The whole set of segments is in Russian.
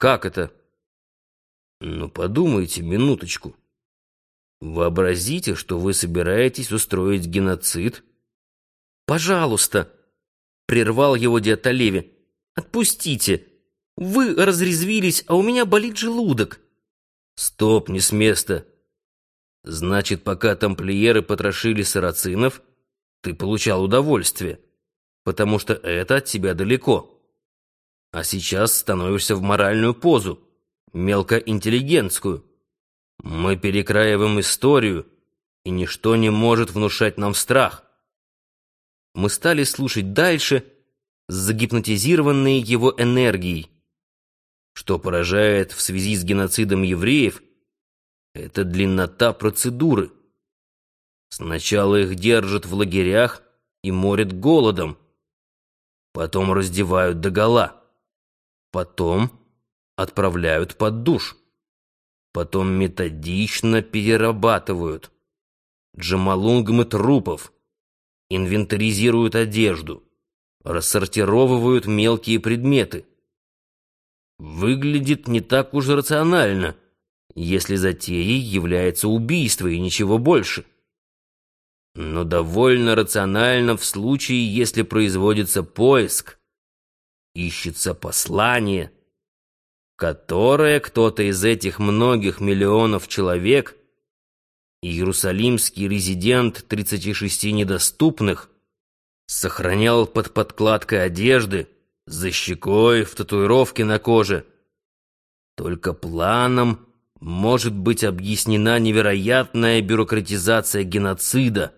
Как это? Ну, подумайте минуточку. Вообразите, что вы собираетесь устроить геноцид. Пожалуйста, прервал его дед Олеви. Отпустите. Вы разрезвились, а у меня болит желудок. Стоп, не с места. Значит, пока тамплиеры потрошили сарацинов, ты получал удовольствие, потому что это от тебя далеко. А сейчас становишься в моральную позу, мелкоинтеллигентскую. Мы перекраиваем историю, и ничто не может внушать нам страх. Мы стали слушать дальше, загипнотизированные его энергией. Что поражает в связи с геноцидом евреев, это длиннота процедуры. Сначала их держат в лагерях и морят голодом, потом раздевают догола, потом отправляют под душ, потом методично перерабатывают джамалунгмы трупов, инвентаризируют одежду, рассортировывают мелкие предметы. Выглядит не так уж рационально, если затеей является убийство и ничего больше. Но довольно рационально в случае, если производится поиск, ищется послание, которое кто-то из этих многих миллионов человек, иерусалимский резидент 36 недоступных, сохранял под подкладкой одежды, за щекой, в татуировке на коже. Только планом может быть объяснена невероятная бюрократизация геноцида.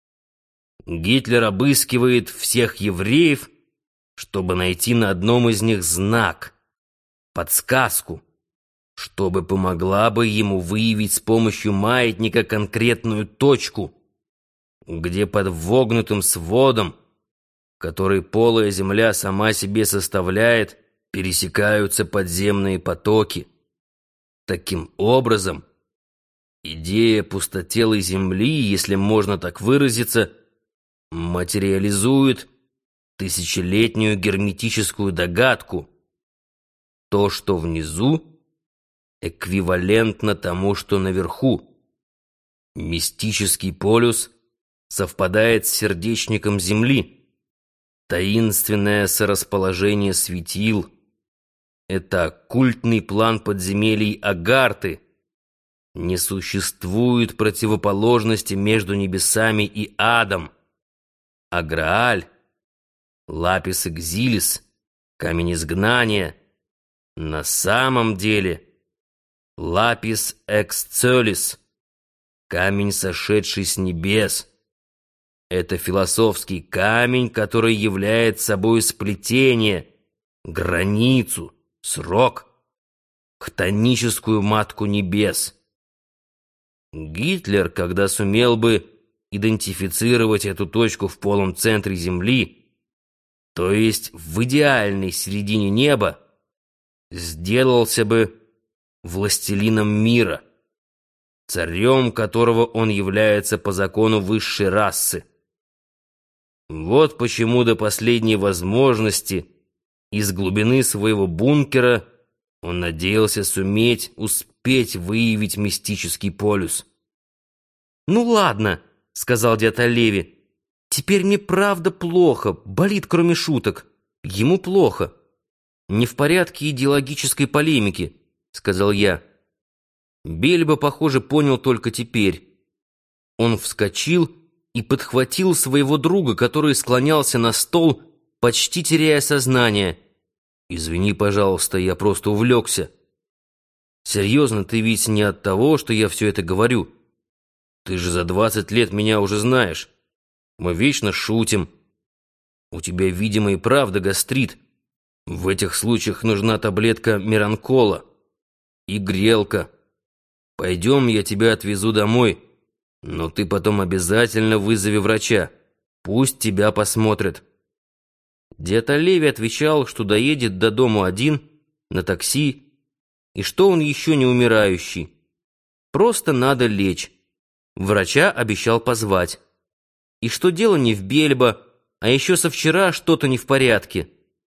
Гитлер обыскивает всех евреев, чтобы найти на одном из них знак, подсказку, чтобы помогла бы ему выявить с помощью маятника конкретную точку, где под вогнутым сводом, который полая земля сама себе составляет, пересекаются подземные потоки. Таким образом, идея пустотелой земли, если можно так выразиться, материализует тысячелетнюю герметическую догадку. То, что внизу, эквивалентно тому, что наверху. Мистический полюс совпадает с сердечником Земли. Таинственное сорасположение светил — это оккультный план подземелий Агарты. Не существует противоположности между небесами и адом. А Грааль, лапис экзилис, камень изгнания, на самом деле лапис эксцелис, камень, сошедший с небес. Это философский камень, который является собой сплетение, границу, срок, хтоническую матку небес. Гитлер, когда сумел бы идентифицировать эту точку в полном центре Земли, то есть в идеальной середине неба, сделался бы властелином мира, царем которого он является по закону высшей расы. Вот почему до последней возможности из глубины своего бункера он надеялся успеть выявить мистический полюс. «Ну ладно», — сказал дед Олеви, — «теперь мне правда плохо, болит кроме шуток. Ему плохо». «Не в порядке идеологической полемики», — сказал я. Бельба, похоже, понял только теперь. Он вскочил и подхватил своего друга, который склонялся на стол, почти теряя сознание. «Извини, пожалуйста, я просто увлекся. Серьезно, ты ведь не от того, что я все это говорю. Ты же за 20 лет меня уже знаешь. Мы вечно шутим. У тебя, видимо, и правда гастрит. В этих случаях нужна таблетка Миранкола и грелка. Пойдем, я тебя отвезу домой, но ты потом обязательно вызови врача. Пусть тебя посмотрят». Дед Олеви отвечал, что доедет до дому один, на такси, и что он еще не умирающий. Просто надо лечь. Врача обещал позвать. И что дело не в Бельбо, а еще со вчера что-то не в порядке.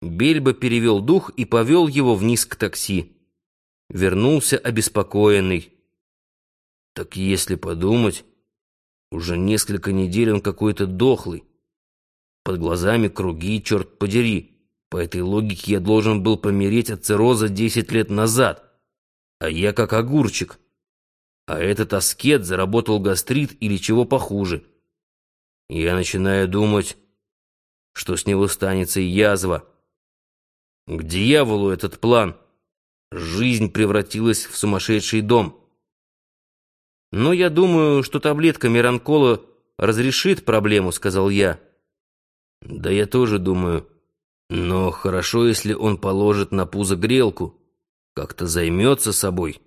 Бельба перевел дух и повел его вниз к такси. Вернулся обеспокоенный. Так если подумать, уже несколько недель он какой-то дохлый. Под глазами круги, черт подери. По этой логике я должен был помереть от цирроза 10 лет назад. А я как огурчик. А этот аскет заработал гастрит или чего похуже. Я начинаю думать, что с него станется язва. К дьяволу этот план. Жизнь превратилась в сумасшедший дом. «Но я думаю, что таблетка Миранкола разрешит проблему», — сказал я. «Да я тоже думаю. Но хорошо, если он положит на пузо грелку, как-то займется собой».